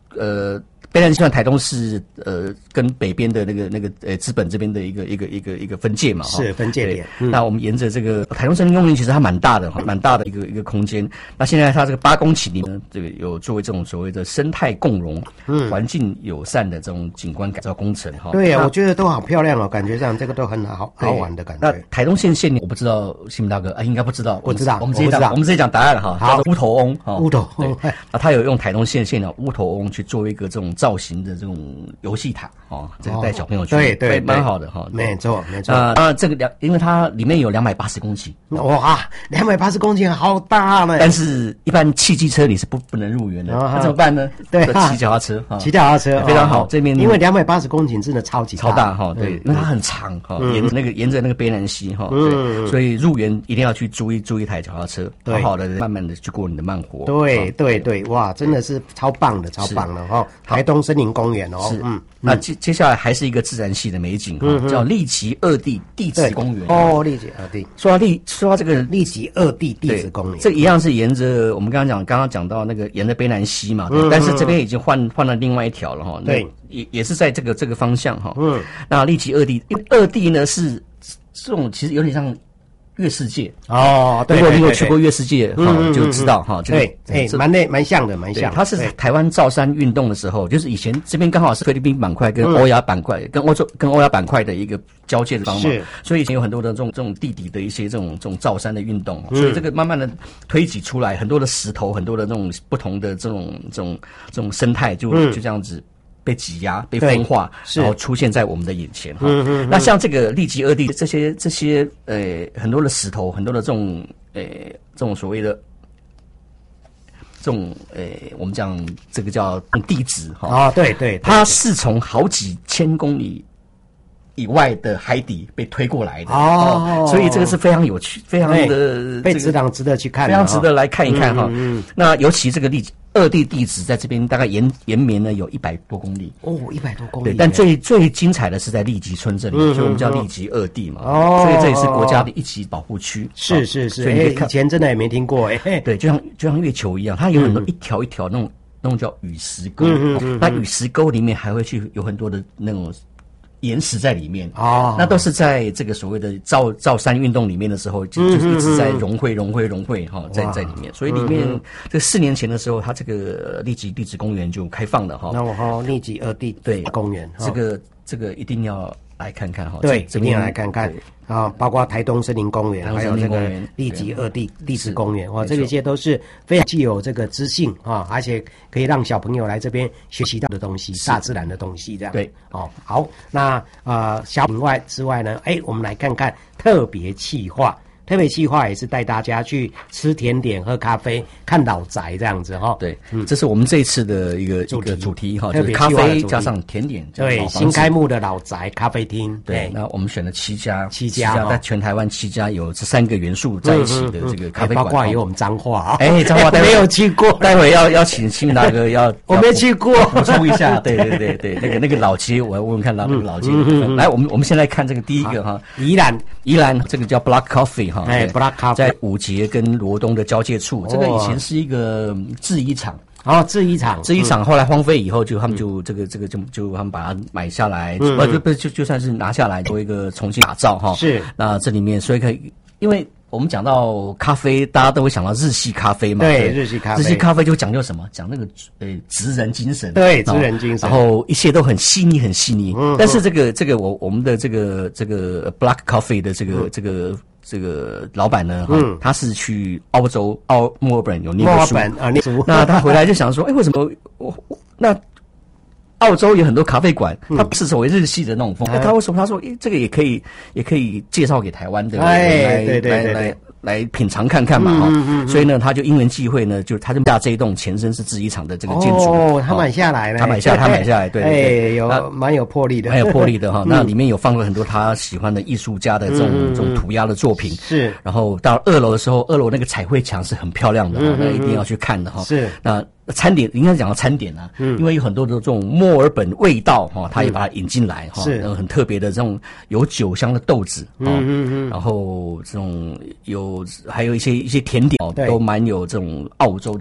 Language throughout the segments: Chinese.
卑南西算台东是跟北边的那个资本这边的一个分界嘛， 是分界点。 那我们沿着这个台东森林公园，其实它蛮大的一个空间。那现在它这个8公顷里呢，这个有作为这种所谓的生态共融、环境友善的这种景观改造工程哈。 对啊，我觉得都好漂亮哦，感觉上这个都很好玩的感觉。 那台东县我不知道西门大哥应该不知道， 我知道， 我们直接讲答案了哈。 好， 叫做乌头翁哈， 乌头翁。 啊，他有用台东县的乌头翁去做一个这种造型的这种游戏塔这个带小朋友去，对，蛮好的哈。 没错。 这个因为它里面有280公顷， 哇，280公顷好大呢。 但是一般汽机车你是不能入园的，那怎么办呢？ 对， 骑脚踏车， 骑脚踏车非常好。这边因为280公顷真的超大哈，对，因为它很长哈，沿着那个卑南溪哈，对，所以入园一定要去租一台脚踏车，好好的慢慢的去过你的慢活。 对，哇，真的是超棒的哈！台东森林公园哦， 那接下来还是一个自然系的美景叫立吉二地地质公园。 立吉二地。 说到这个立吉二地地质公园， 这一样是沿着我们刚刚讲到那个沿着卑南溪嘛，对，但是这边已经换了另外一条了哈。 对， 也是在这个方向哈。那立吉二地，因为二地呢是这种其实有点像月世界对， 如果你有去过月世界就知道哈， 对，蛮像的。 它是台湾造山运动的时候，就是以前这边刚好是菲律宾板块跟欧亚板块跟欧亚板块的一个交界的地方嘛，所以以前有很多的这种地底的一些这种造山的运动，所以这个慢慢的推挤出来很多的石头，很多的这种不同的这种生态就这样子被挤压、被分化，然后出现在我们的眼前哈。那像这个立吉二地这些很多的石头，很多的这种所谓的这种我们讲这个叫地质哈。 对， 它是从好几千公里以外的海底被推过来的所以这个是非常有趣，非常的值得去看， 非常值得来看一看哈。那尤其这个二地地质在这边大概延绵呢有100多公里 100多公里。 对，但最精彩的是在立吉村这里，所以我们叫立吉二地嘛。所以这也是国家的一级保护区。 是，所以以前真的也没听过对，就像月球一样，它有很多一条一条那种叫陨石沟。那陨石沟里面还会有很多的那种岩石在里面那都是在这个所谓的造山运动里面的时候，就是一直在融汇哈，在里面。所以里面这4年前的时候，它这个立吉地质公园就开放了哈。 那立吉二地公园， 这个一定要来看看哈。 对，一定要来看看包括台东森林公园，还有这个立吉二地地质公园这一些都是非常具有这个知性而且可以让小朋友来这边学习到的东西，大自然的东西这样。 对好，那小品之外呢，我们来看看特别企划。特别企划也是带大家去吃甜点、喝咖啡、看老宅这样子对，这是我们这一次的一个主题就是咖啡加上甜点。 对，新开幕的老宅咖啡厅。 对，那我们选了7家在全台湾7家有这3个元素在一起的这个咖啡馆， 包括有我们彰化彰化没有去过， 待会要请西门大哥我没去过， 补充一下。对，那个老街我要问问看那个老街。来，我们先来看这个第一个哈， 宜兰这个叫 Black Coffee 哈。 Black Coffee 在武捷跟罗东的交界处，这个以前是一个制衣厂。 制衣厂后来荒废以后，他们就他们把它买下来，就算是拿下来做一个重新打造哈。 是， 那这里面所以可以，因为我们讲到咖啡，大家都会想到日系咖啡嘛。 对，日系咖啡就讲究什么？讲那个职人精神。 对，职人精神。 然后一切都很细腻。但是这个我们的这个 Black Coffee 的这个老板呢，他是去澳洲墨尔本有念过书念书。 那他回来就想说，为什么那澳洲有很多咖啡馆，它不是所谓日系的那种风格，他为什么他说，这个也可以介绍给台湾的人来品尝看看嘛所以呢，他就因缘际会呢，他就下这一栋前身是制衣厂的这个建筑他买下来了， 他买下来，对， 蛮有魄力的， 哈。那里面有放了很多他喜欢的艺术家的这种涂鸦的作品， 是。 然后到2楼的时候，2楼那个彩绘墙是很漂亮的那一定要去看的哈。 是。 那餐点应该讲到餐点因为有很多的这种墨尔本味道他也把它引进来是很特别的这种有酒香的豆子然后这种还有一些甜点都蛮有这种澳洲的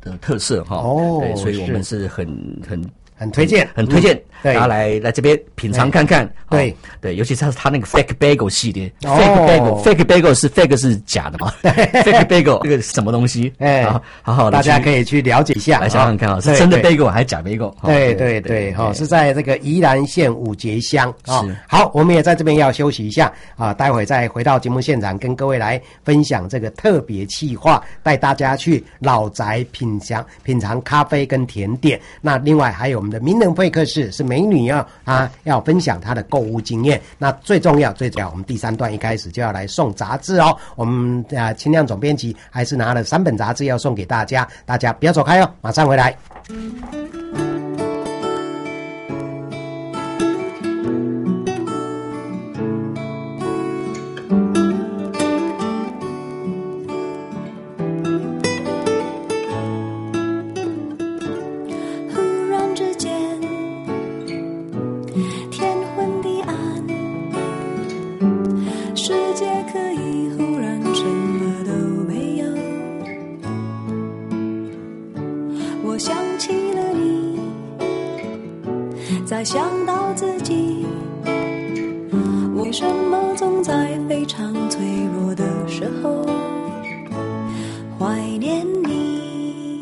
特色哈。对，所以我们是很推荐， 大家来这边品尝看看。对，尤其是他那个 Fake Bagel 系列，Fake Bagel 是假的嘛？Fake Bagel 这个是什么东西？好， 大家可以去了解一下， 来想想看啊，是真的 Bagel 还是假 Bagel？ 对，是在这个宜兰县五节乡啊。好，我们也在这边要休息一下啊，待会再回到节目现场，跟各位来分享这个特别企划，带大家去老宅品尝咖啡跟甜点。那另外还有我们的名人会客室是美女要分享她的购物经验。那最重要，我们第3段一开始就要来送杂志哦。我们清亮总编辑还是拿了3本杂志要送给大家，大家不要走开哦，马上回来。 再想到自己，为什么总在非常脆弱的时候怀念你？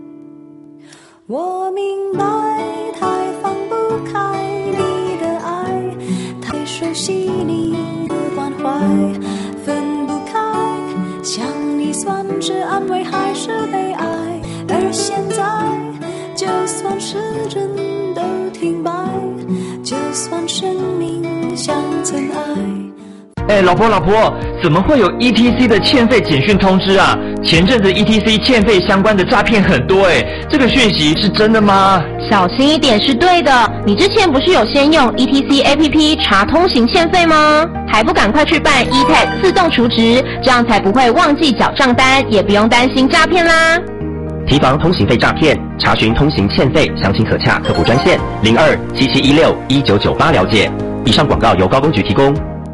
我明白，太放不开你的爱，太熟悉你的关怀，分不开，想你算是安慰还是悲哀？而现在，就算时针都停摆，就算生命像尘埃。 老婆，怎么会有 ETC 的欠费简讯通知啊？前阵子 ETC 欠费相关的诈骗很多这个讯息是真的吗？ 小心一点是对的。你之前不是有先用 ETC APP 查通行欠费吗？还不赶快去办 eTag 自动储值，这样才不会忘记缴账单，也不用担心诈骗啦。 提防通行费诈骗，查询通行欠费，详情可洽客服专线0277161998了解。以上广告由高工局提供。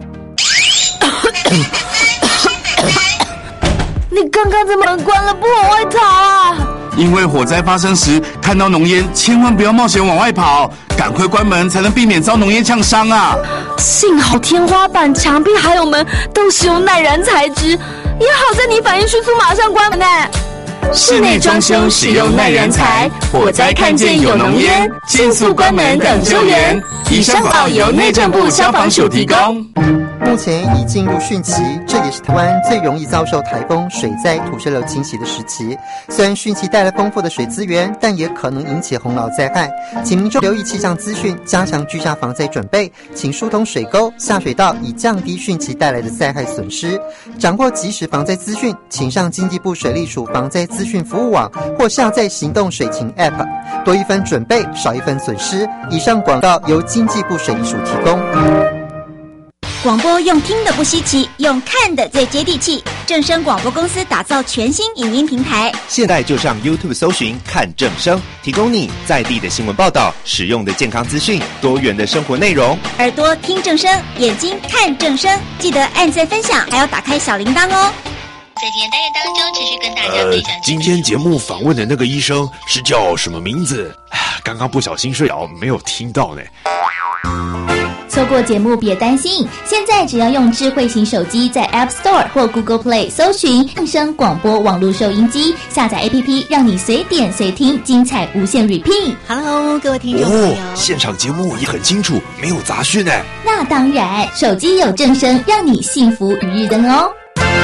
你刚刚怎么关了不往外逃啊？ 因为火灾发生时看到浓烟，千万不要冒险往外跑，赶快关门才能避免遭浓烟呛伤啊！ 幸好天花板、墙壁还有门都是用耐燃材质，也好在你反应迅速，马上关门呢。 室内装修使用耐燃材，火灾看见有浓烟，迅速关门等救援。以上广告由内政部消防署提供。 目前已进入汛期，这也是台湾最容易遭受台风、水灾、土石流侵袭的时期。虽然汛期带来丰富的水资源，但也可能引起洪涝灾害，请民众留意气象资讯，加强居家防灾准备，请疏通水沟、下水道，以降低汛期带来的灾害损失。掌握即时防灾资讯，请上经济部水利署防灾资讯服务网或下载行动水情 App， 多一分准备，少一分损失。以上广告由经济部水利署提供。 广播用听的不稀奇，用看的最接地气。正声广播公司打造全新影音平台， 现在就上 YouTube 搜寻看正声，提供你在地的新闻报道、实用的健康资讯、多元的生活内容。 耳朵听正声，眼睛看正声，记得按赞分享，还要打开小铃铛哦。 在今天单元当中，持续跟大家分享。 今天节目访问的那个医生是叫什么名字？刚刚不小心睡着，没有听到呢。 错过节目别担心，现在只要用智慧型手机在 App Store 或 Google Play 搜寻正声广播网络收音机，下载 APP 让你随点随听，精彩无限 repeat。 Hello， 各位听众朋友， 现场节目也很清楚，没有杂讯呢。 那当然，手机有正声，让你幸福与日增哦。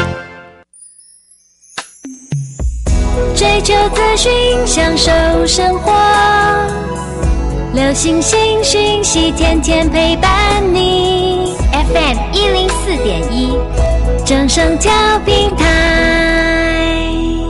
追求资讯，享受生活，流行新讯息，天天陪伴你。 FM 104.1， 正声调频台。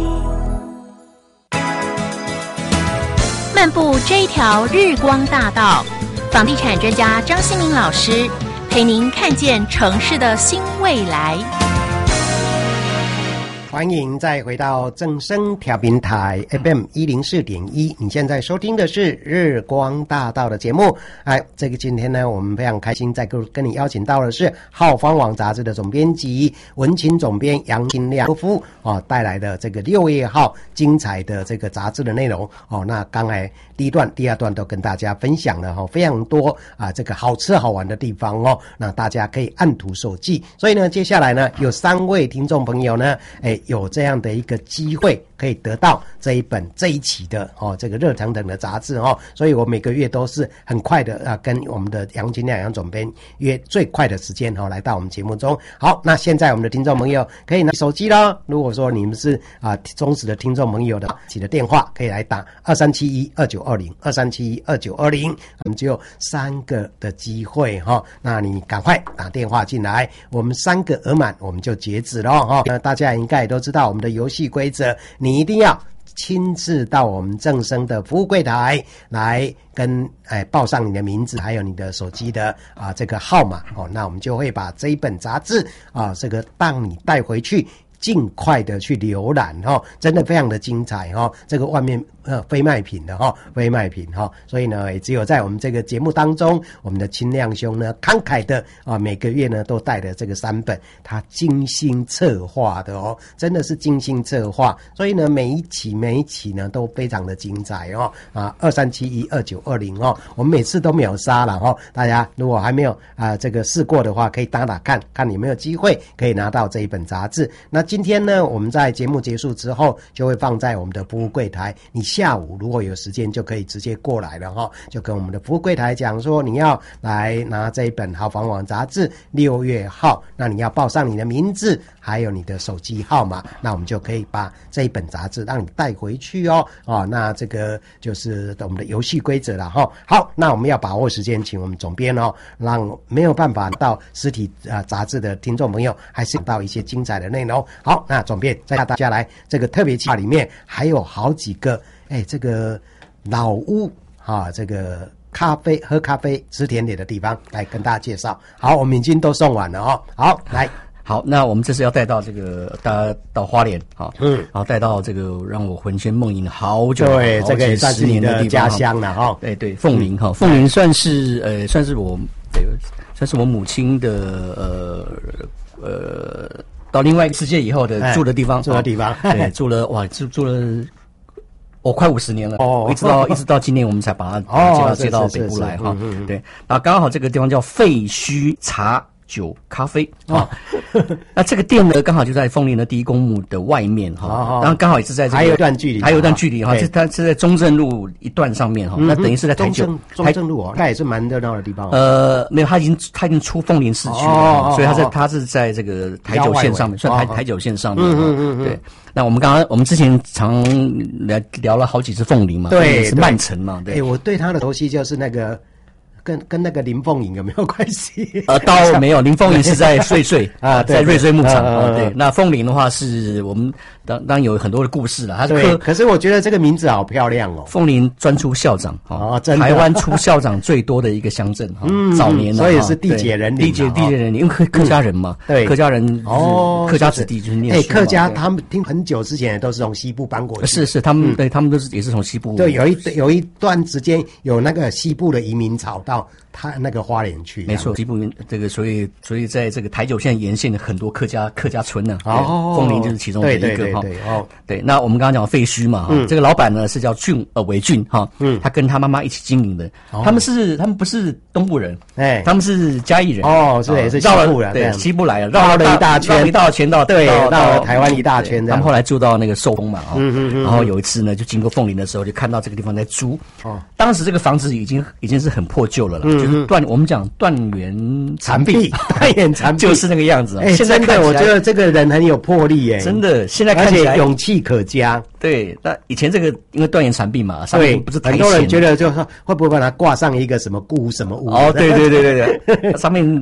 漫步这一条日光大道，房地产专家张新明老师陪您看见城市的新未来。 欢迎再回到正声调频台 FM 104.1，你现在收听的是日光大道的节目。这个今天呢，我们非常开心再跟你邀请到的是浩方网杂志的总编辑、文青总编杨金亮夫带来的这个6月号精彩的这个杂志的内容那刚才第一段、第二段都跟大家分享了非常多这个好吃好玩的地方那大家可以按图索骥。所以呢，接下来呢，有3位听众朋友呢，有这样的一个机会可以得到这一期的这个热腾腾的杂志所以我每个月都是很快的跟我们的杨金亮杨总编约最快的时间来到我们节目中。好，那现在我们的听众朋友可以拿手机咯，如果说你们是忠实的听众朋友的，起的电话可以来打23712920 23712920，我们只有3个的机会那你赶快打电话进来，我们3个额满我们就截止咯那大家应该也都知道我们的游戏规则，你一定要亲自到我们正声的服务柜台来跟报上你的名字还有你的手机的这个号码那我们就会把这一本杂志这个让你带回去尽快的去浏览真的非常的精彩这个外面非卖品的非卖品所以呢，也只有在我们这个节目当中，我们的清亮兄呢慷慨的每个月呢都带的这个3本，他精心策划的真的是精心策划，所以呢每一期呢都非常的精彩23712920我们每次都秒杀了大家如果还没有这个试过的话，可以打打看有没有机会可以拿到这一本杂志。那今天呢，我们在节目结束之后就会放在我们的服务柜台，你下午如果有时间就可以直接过来了就跟我们的服务柜台讲说你要来拿这一本豪房网杂志6月号，那你要报上你的名字还有你的手机号码，那我们就可以把这一本杂志让你带回去那这个就是我们的游戏规则了好，那我们要把握时间，请我们总编让没有办法到实体杂志的听众朋友还是到一些精彩的内容。好，那总编再带大家来这个特别企划里面还有好几个这个老屋这个喝咖啡吃甜点的地方来跟大家介绍。好，我们已经都送完了好，来。 好，那我们这次要带到这个大家到花莲然后带到这个让我魂牵梦萦好久， 对，这个也算是你的家乡了对，凤林凤林算是我母亲的到另外一个世界以后的住的地方，对，住了快50年了一直到今年我们才把它接到北部来对，然后刚好这个地方叫废墟茶酒咖啡那这个店呢刚好就在凤林的第一公墓的外面然后刚好也是在这个还有一段距离它是在中正路一段上面那等于是在台九中正路它也是蛮热闹的地方没有，它已经出凤林市区了所以它是在这个台九线上面，算台九线上面对。那我们之前常聊了好几次凤林嘛， 对， 是曼城嘛，对。 我对它的熟悉就是那个跟那个林凤营有没有关系？ 倒没有，林凤营是在瑞穗在瑞穗牧场对。那凤林的话是我们当然有很多的故事了，它是可是我觉得这个名字好漂亮凤林专出校长台湾出校长最多的一个乡镇早年所以是地界人林， 因为客家人嘛， 对， 客家人客家子弟就是念书客家他们听很久之前都是从西部搬过去， 是他们对他们都是也是从西部对，有一段时间有那个西部的移民潮到他那个花莲去， 没错，西部这个所以在这个台九线沿线的很多客家村呢凤林就是其中的一个对。那我们刚刚讲废墟嘛这个老板呢是叫韦俊他跟他妈妈一起经营的，他们不是东部人他们是嘉义人是也是西部人， 对，西部来了绕了一大圈对，绕了台湾一大圈， 他们后来住到那个寿丰嘛然后有一次呢就经过凤林的时候就看到这个地方在租当时这个房子已经是很破旧了就是我们讲断垣残壁就是那个样子现在真的我觉得这个人很有魄力真的现在看起来勇气可嘉。 对，那以前这个因为断垣残壁嘛上面不是台很多人觉得就是说会不会把它挂上一个什么孤什么屋对上面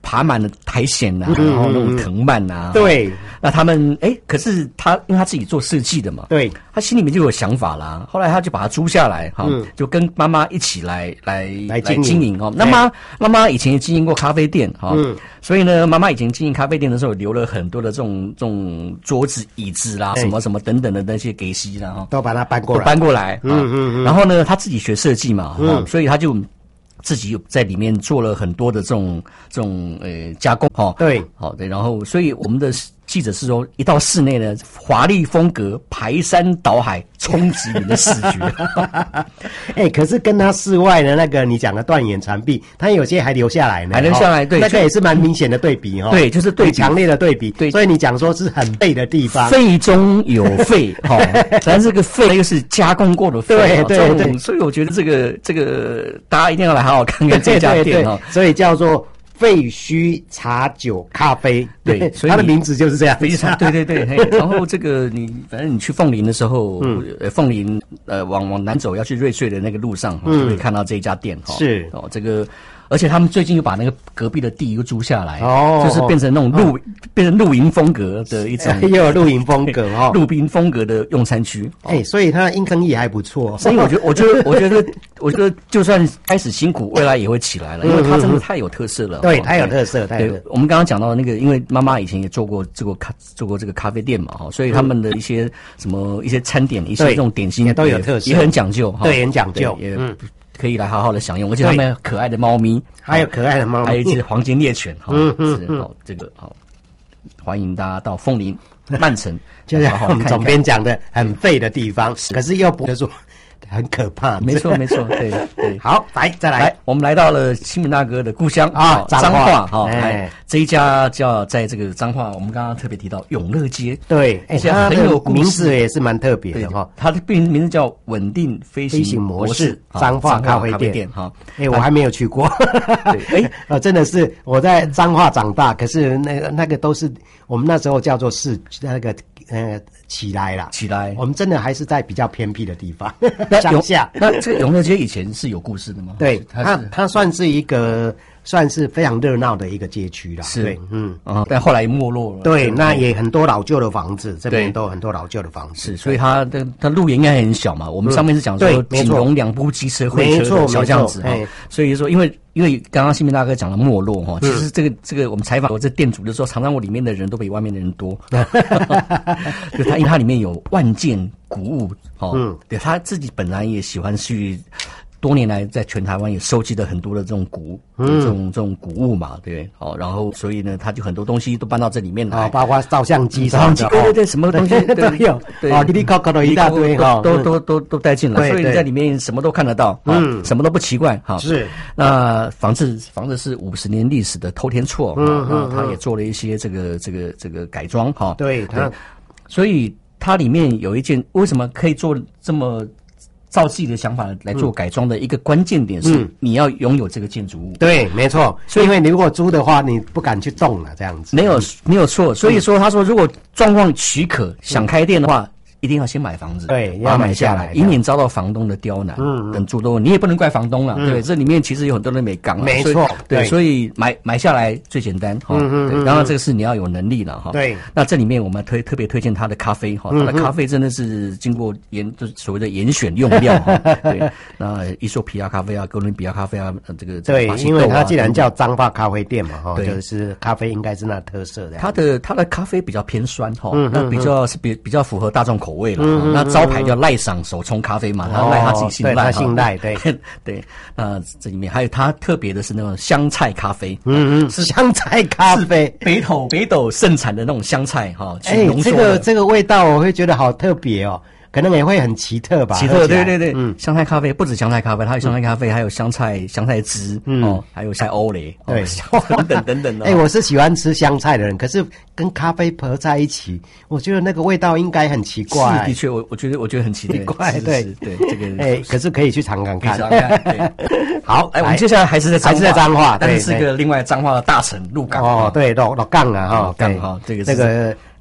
爬满了苔藓啊，然后那种藤蔓啊。 对， 那他们可是他因为他自己做设计的嘛， 对， 他心里面就有想法啦。后来他就把它租下来，就跟妈妈一起来经营哦。那妈妈以前也经营过咖啡店哈，所以呢，妈妈以前经营咖啡店的时候，留了很多的这种桌子、椅子啦，什么什么等等的那些给息啦，哈， 都把它搬过来， 然后呢，他自己学设计嘛，所以他就自己在里面做了很多的这种加工， 对， 对，然后所以我们的记者是说，一到室内呢，华丽风格排山倒海，冲击你的视觉。 可是跟他室外的那个你讲的断垣残壁，他有些还留下来呢， 还留下来，对， 那个也是蛮明显的对比对，就是对强烈的对比，对，所以你讲说是很废的地方， 废中有废，但这个废又是加工过的废，对，所以我觉得这个大家一定要来好好看看这家店所以叫做废墟茶酒咖啡， 对，所以它的名字就是这样。 非常对。然后这个反正你去凤林的时候，凤林往南走要去瑞穗的那个路上，就会看到这一家店哈。 是这个。而且他们最近又把那个隔壁的地又租下来，就是变成那种变成露营风格的一种， 又有露营风格露营风格的用餐区。 所以它生意还不错。 所以我觉得就算开始辛苦，未来也会起来了，因为它真的太有特色了。 对，太有特色， 对。我们刚刚讲到的那个，因为妈妈以前也做过这个咖啡店嘛，所以他们的一些一些餐点，一些这种点心都有特色， 也很讲究， 对，很讲究， 可以来好好的享用，而且他们有可爱的猫咪， 还有可爱的猫咪， 还有一只黄金猎犬，这个欢迎大家到凤林曼城， 就像我们总编讲的，很废的地方，可是又不是说很可怕。 没错，对。 好，再来， 我们来到了新民大哥的故乡彰化这一家叫在这个彰化，我们刚刚特别提到永乐街， 对， 它很有名字也是蛮特别的哈。 它的名字叫稳定飞行模式彰化咖啡店哈。 我还没有去过，真的是我在彰化长大，可是那个都是我们那时候叫做那个起来，我们真的还是在比较偏僻的地方，乡下。 那这个永乐街以前是有故事的吗？ 对，它算是一个非常热闹的一个街区啦。 是， 对， 但后来没落了。 对，那也很多老旧的房子，这边都有很多老旧的房子。 是，所以它路也应该很小嘛。我们上面是讲说仅容2部机车会车的小巷子，所以说因为刚刚新民大哥讲了没落哈，其实这个我们采访我这店主就说，常常我里面的人都比外面的人多，就因为它里面有万件古物对，他自己本来也喜欢去。多年来，在全台湾也收集了很多的这种古这种古物嘛，对，然后所以呢，他就很多东西都搬到这里面来， 包括照相机对，什么东西都有，对，哩哩扣一大堆都带进来，所以你在里面什么都看得到，什么都不奇怪， 是。 那房子是50年历史的偷天厝，那他也做了一些这个改装， 对， 所以它里面有一件为什么可以做这么。照自己的想法来做改装的一个关键点是，你要拥有这个建筑物。 对，没错。所以，因为你如果租的话，你不敢去动了，这样子。 没有错。所以说，他说，如果状况许可，想开店的话。一定要先买房子， 对， 要买下来，以免遭到房东的刁难。等住都你也不能怪房东了，对，这里面其实有很多人没刚， 没错， 对，所以买下来最简单哈。当然这个是你要有能力了哈。 对， 那这里面我们特别推荐它的咖啡哈，它的咖啡真的是经过就是所谓的严选用料哈。对，那伊索比亚咖啡啊，哥伦比亚咖啡啊，这个对，因为它既然叫彰化咖啡店嘛哈，就是咖啡应该是那特色的。 它的咖啡比较偏酸哈，那比较符合大众口味了。那招牌叫赖赏手冲咖啡嘛，他赖他自己姓赖， 他姓赖，对对。那这里面还有它特别的是那种香菜咖啡， 是香菜咖啡， 北斗盛产的那种香菜哈。 这个味道我会觉得好特别哦。可能也会很奇特吧？ 奇特，对，香菜咖啡不止香菜咖啡，它有香菜咖啡，还有香菜汁，还有菜欧蕾， 对， 等等的。 我是喜欢吃香菜的人，可是跟咖啡合在一起，我觉得那个味道应该很奇怪。 是的确，我觉得很奇怪，对， 这个， 可是可以去尝尝看。 好，我们接下来还是在彰化， 但是是个另外彰化的大城鹿港。 对，鹿港啊，哈， 港哈，这个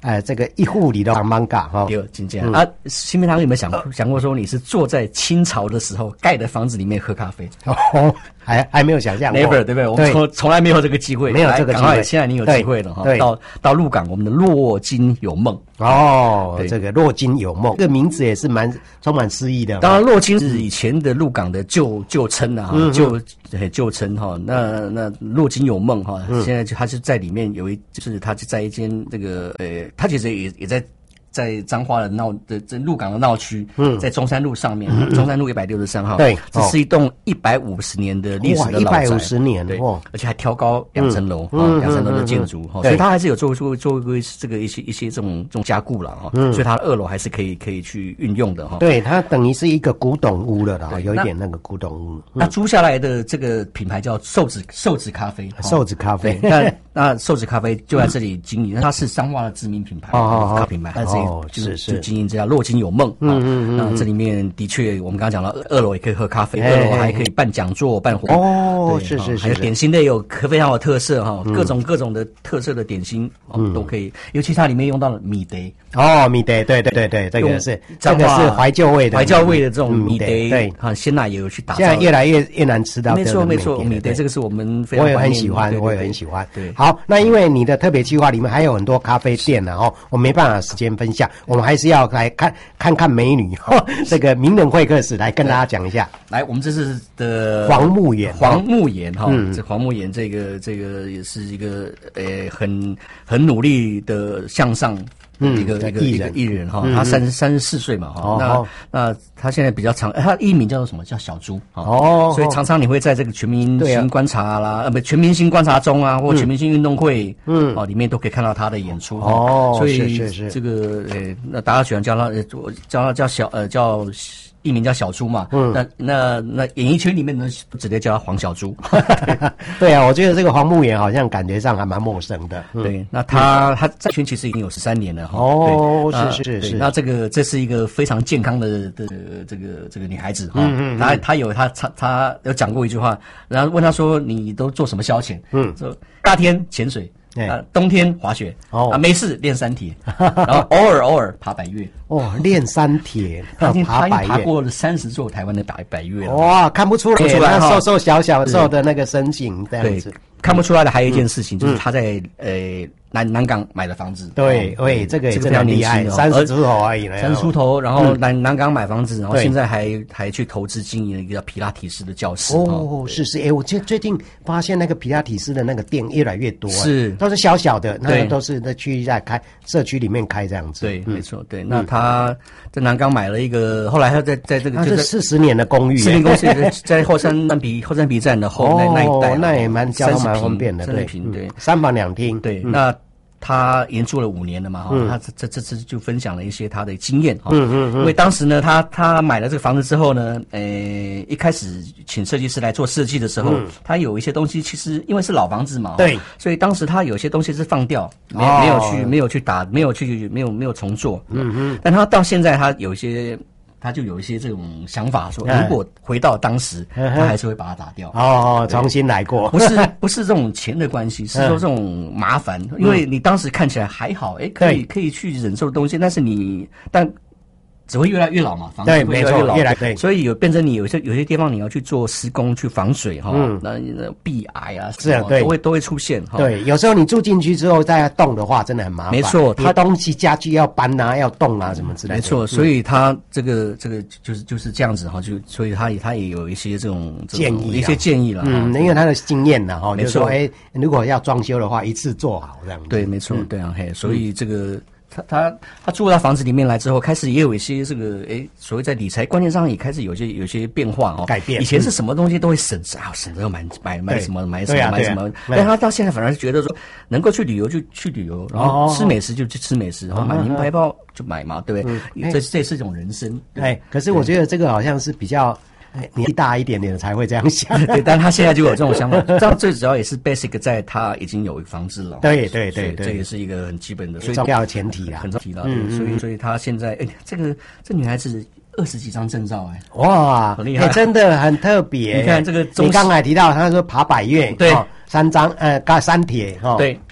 这个一户里的茫茫嘎哈。 有真正啊，新平堂有没有想过说你是坐在清朝的时候盖的房子里面喝咖啡？ 哦，还没有想象过 ，never 对不对？我们从来没有这个机会， 没有这个机会。 现在你有机会了哈，到鹿港，我们的落金有梦哦，这个落金有梦，这个名字也是充满诗意的。 当然，落金是以前的鹿港的旧称啊，旧称哈。那落金有梦哈，现在他是在里面就是他就在一间这个他其实也在彰化的鹿港的闹区，在中山路上面，中山路163号， 对， 这是一栋150年的历史的老宅 ，150年， 对，而且还挑高2层楼，2层楼的建筑，所以它还是有做过这个一些这种加固了哈，所以它的2楼还是可以去运用的哈。 对，它等于是一个古董屋了啦，有一点那个古董屋。 那租下来的这个品牌叫寿子咖啡， 寿子咖啡， 那寿子咖啡就在这里经营，它是彰化的知名品牌，咖品牌，但是就经营这家落金有梦啊。那这里面的确，我们刚刚讲到2楼也可以喝咖啡，2楼还可以办讲座、办活动。 哦，是， 还有点心类有非常有特色哈，各种的特色的点心都可以。尤其它里面用到了米德。 哦，米德，对，这个是怀旧味的这种米德，对，鲜奶也有去打造。 现在越来越难吃到。 没错，米德这个是我们非常我也很喜欢。 对， 好，那因为你的特别计划里面还有很多咖啡店呢，我没办法时间分享，我们还是要来看美女这个名人会客室来跟大家讲一下。 来，我们这是的黄木妍哈，这黄木妍这个也是一个很努力的向上。一个艺人哈，他34岁嘛哈，那他现在比较常，他艺名叫做什么？叫小猪哦，所以常常你会在这个全明星观察啦，全明星观察中啊，或全明星运动会，里面都可以看到他的演出哦，所以这个那大家喜欢叫他叫艺名叫小猪嘛，那演艺圈里面呢，直接叫他黄小猪。 对啊，我觉得这个黄木妍好像感觉上还蛮陌生的。 对，那他在圈其实已经有13年了哈。 哦，是。 那这是一个非常健康的这个女孩子哈。她有讲过一句话，然后问她说你都做什么消遣？说大天潜水。冬天滑雪没事练三铁，然后偶尔爬百岳。 练三铁， 他已经爬过了30座台湾的百岳了。 哇，看不出来，瘦瘦小小瘦的那个身形这样子。 看不出来的还有一件事情，就是他在南港买的房子。 对，这个也非常厉害，30出头而已了。 30出头，然后南港买房子，然后现在还去投资经营了一个叫皮拉提斯的教室。 是，我最近发现那个皮拉提斯的那个店越来越多， 是都是小小的，那都是在社区里面开这样子。 对，没错，对。那他在南港买了一个，后来他在这个就是40年的公寓 ，40年公寓在后山皮站的后那一带， 那也蛮交通蛮方便的，对，3房2厅， 对，那。他研住了5年了嘛，他这次就分享了一些他的经验哈，因为当时呢，他买了这个房子之后呢，一开始请设计师来做设计的时候，他有一些东西其实因为是老房子嘛， 对， 所以当时他有些东西是放掉，没有去打，没有重做，但他到现在他就有一些这种想法，说如果回到当时，他还是会把它打掉。 重新来过。 不是这种钱的关系，是说这种麻烦，因为你当时看起来还好，可以去忍受的东西，但只会越来越老嘛，房子会越来越老，对，所以变成你有些地方你要去做施工去防水哈，那壁癌啊， 是都会出现哈。 对，有时候你住进去之后再动的话，真的很麻烦。 没错， 它东西家具要搬啊，要动啊，什么之类的。 没错，所以他这个就是这样子哈，所以他也有一些这种建议， 一些建议了。 因为他的经验呢哈，就是说如果要装修的话，一次做好这样。 对，没错，对啊，所以这个。他住到房子里面来之后，开始也有一些这个所谓在理财观念上也开始有些变化改变。 以前是什么东西都会省着要买什么，但他到现在反而是觉得说，能够去旅游就去旅游，然后吃美食就去吃美食，然后买名牌包就买嘛，对不对？这是一种人生。 可是我觉得这个好像是比较。年纪大一点点的才会这样想， 对，但他现在就有这种想法。这样最主要也是 basic 在他已经有房子了， 对， 这也是一个很基本的，所以重要的前提啦， 很重要的。所以他现在，这女孩子20几张证照， 哇， 很厉害， 真的很特别。 你看这个， 你刚才提到他说爬百岳， 对， 3张三铁哈， 对。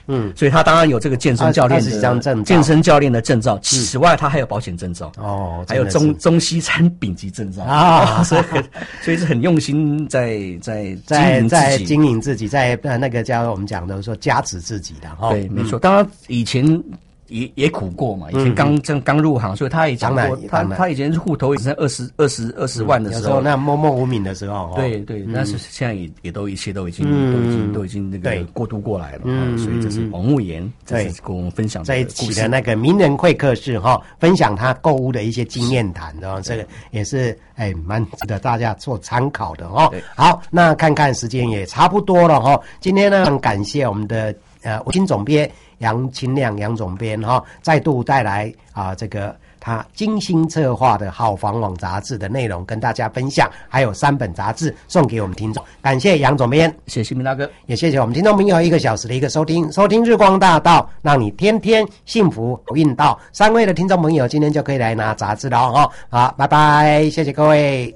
所以他当然有这个健身教练的健身教练的证照。此外，他还有保险证照还有中西餐丙级证照所以是很用心在经营自己，在那个叫我们讲的说加持自己的对，没错。当然以前也苦过嘛，以前刚入行，所以他也讲过，他以前是户头也是20万的时候， 有时候那默默无名的时候， 对，但是现在也都一切都已经那个过渡过来了，所以这是王牧言这是跟我们分享在一起的那个名人会客室分享他购物的一些经验谈的这个也是蛮值得大家做参考的好，那看看时间也差不多了今天呢，很感谢我们的金总编杨清亮杨总编再度带来这个他精心策划的好房网杂志的内容跟大家分享，还有3本杂志送给我们听众，感谢杨总编， 谢谢明大哥， 也谢谢我们听众朋友1个小时的一个收听日光大道，让你天天幸福好运到。3位的听众朋友今天就可以来拿杂志了好，拜拜，谢谢各位。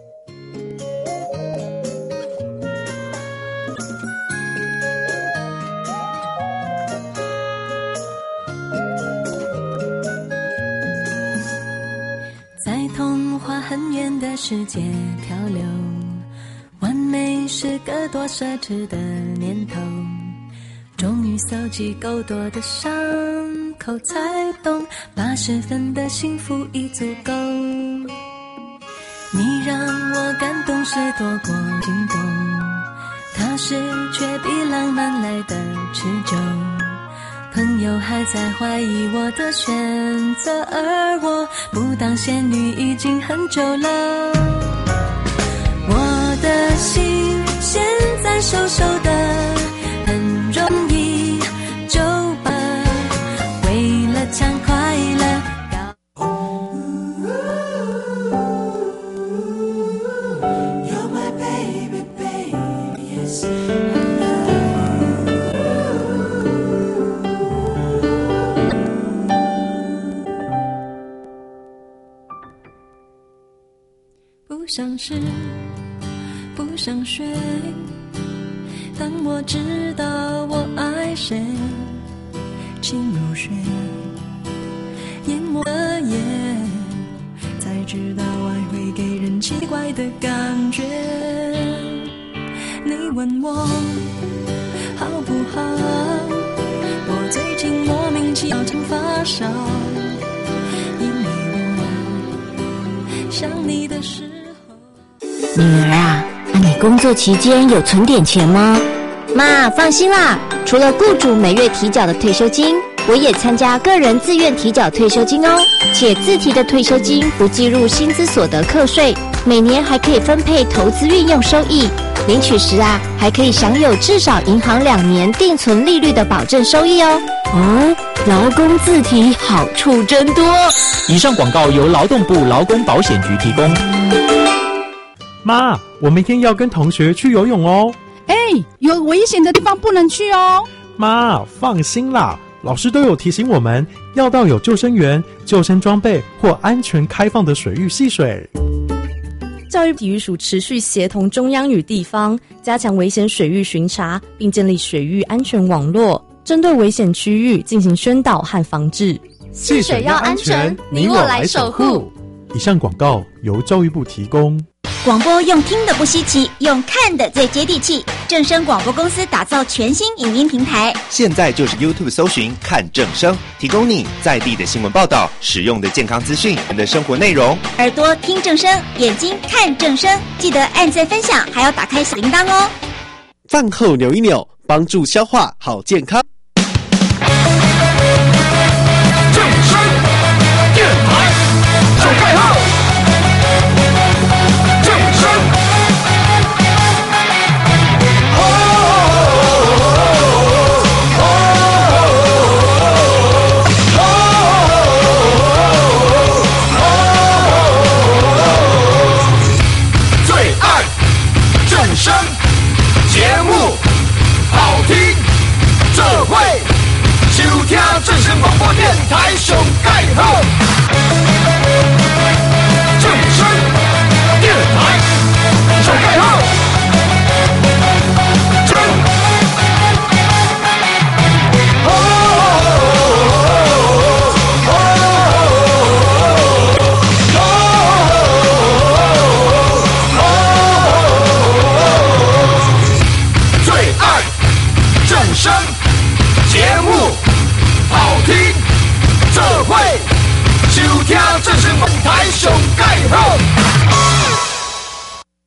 很远的世界漂流，完美是个多奢侈的念头，终于搜集够多的伤口，才懂80分的幸福已足够。你让我感动是多过心动，踏实却比浪漫来的持久，朋友还在怀疑我的选择，而我不当仙女已经很久了。我的心现在瘦瘦的，很容易就把为了抢快乐You're my baby, baby, yes不想吃，不想睡，当我知道我爱谁，请入睡，淹没了夜，才知道爱会给人奇怪的感觉。你问我好不好，我最近莫名其妙常发烧，因为我想你的时候。 女儿啊，你工作期间有存点钱吗？ 妈，放心啦，除了雇主每月提缴的退休金，我也参加个人自愿提缴退休金哦，且自提的退休金不计入薪资所得课税，每年还可以分配投资运用收益，领取时还可以享有至少银行2年定存利率的保证收益哦。 劳工自提好处真多。 以上广告由劳动部劳工保险局提供。 妈，我明天要跟同学去游泳哦。 有危险的地方不能去哦。 妈，放心啦，老师都有提醒我们要到有救生员、救生装备或安全开放的水域戏水。 教育体育署持续协同中央与地方，加强危险水域巡查，并建立水域安全网络，针对危险区域进行宣导和防治。 戏水要安全，你我来守护。 以上广告由教育部提供。 广播用听的不稀奇，用看的最接地气。正声广播公司打造全新影音平台， 现在就是 YouTube 搜寻看正声，提供你在地的新闻报道、实用的健康资讯、的生活内容。 耳朵听正声，眼睛看正声，记得按赞分享，还要打开小铃铛哦。 饭后扭一扭，帮助消化好健康。 正声电台手盖号。声节目好听，这会收听正声广播电台上盖好。正声电台上盖好。 听，这是凤台上介好。